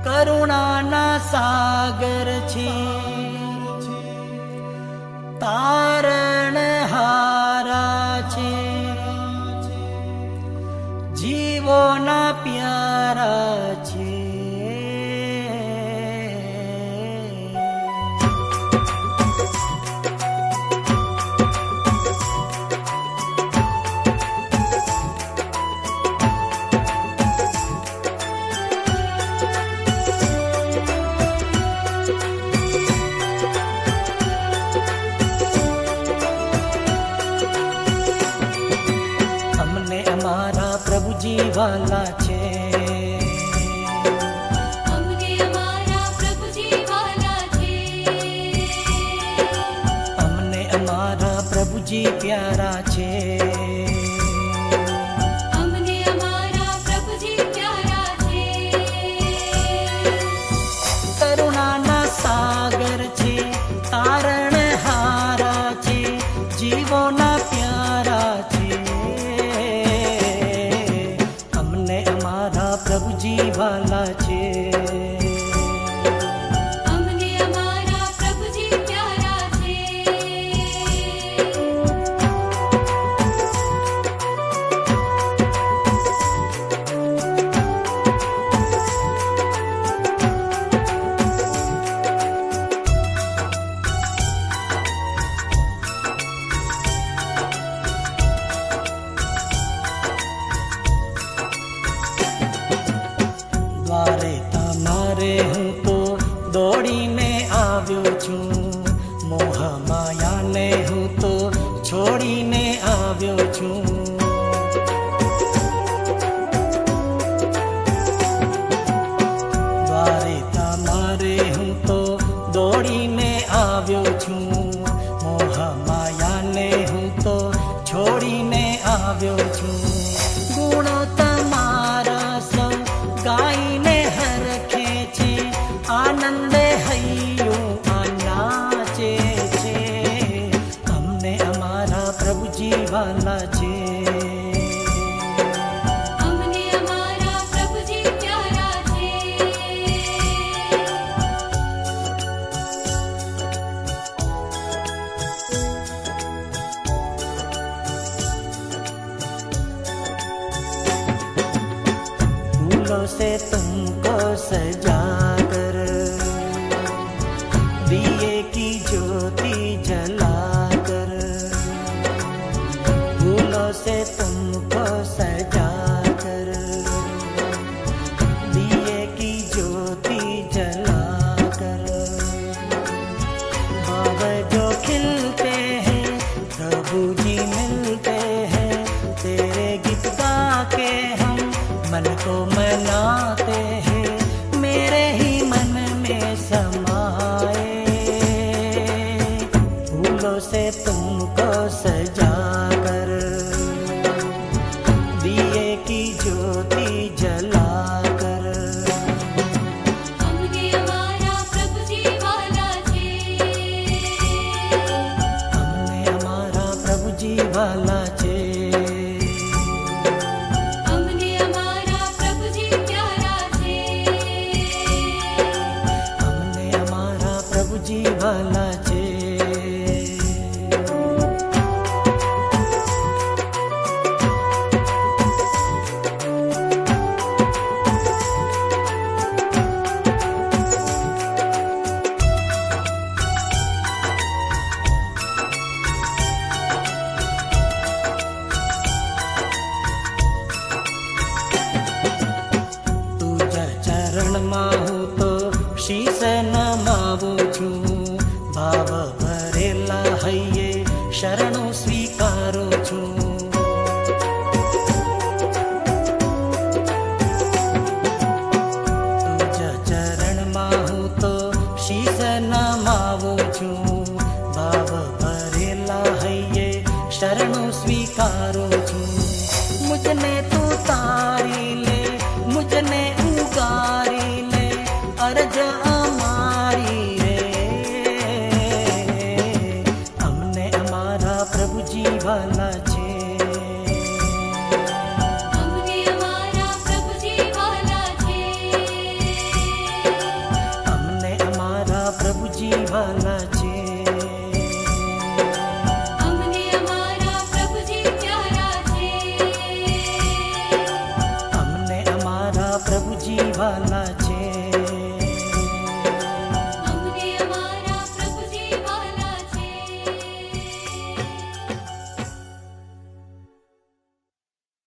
કરુણાના સાગર છે, તારણહારા છે, જીવોના પ્યારા છે. પ્રભુજી વાલા છે, અમને અમારા પ્રભુજી વાલા છે, અમને અમારા પ્રભુજી પ્યારા છે, અમને અમારા પ્રભુજી પ્યારા છે. કરુણાના સાગર છે, તારણહારા છે, જીવોના પ્યારા છે. પ્રભુજી વાલા છે, અમને અમારા પ્રભુજી પ્યારા છે. દ્વારે તમારે હું તો દોડીને આવ્યો છું, મોહ માયાને હું તો છોડીને આવ્યો છું. દ્વારે તમારે હું તો દોડીને આવ્યો છું, મોહ માયાને હું તો છોડીને આવ્યો છું. ગુણો તમારા સૌ ગાઈને હરખે છે, આનંદે હૈયું નાચે છે. અમને અમારા પ્રભુજી વાલા છે, અમને અમારા પ્રભુજી પ્યારા છે. फूलों से तुमको सजा कर, दिए की ज्योति जला कर, फूलों से तुमको सजा कर, दिए की ज्योति जला कर. भाव जो खिलते हैं प्रभु जी मिलते हैं, तेरे गीत गा के हम मन को मनाते हैं, मेरे ही मन में समाए. फूलों से तुमको सजा कर, दिए की ज्योति जला कर. અમને અમારા પ્રભુજી વાલા છે, અમને અમારા પ્રભુજી વાલા છે, અમને અમારા પ્રભુજી પ્યારા છે. અમને અમારા પ્રભુજી વાલા છે. તુજા ચરણમાં હું તો શીશ નમાવું છું, ભાવ ભરેલા હૈયે શરણો સ્વીકારું છું. તુજા ચરણમાં હું તો શીશ નમાવું છું, ભાવ ભરેલા હૈયે શરણો સ્વીકારું છું. મુજને તું તારી લે, મુજને ઉગારી લે, અરજ અમારી રે. અમને અમારા વાલા છે. અમને અમારા પ્રભુજી પ્યારા છે. અમને અમારા પ્રભુજી વાલા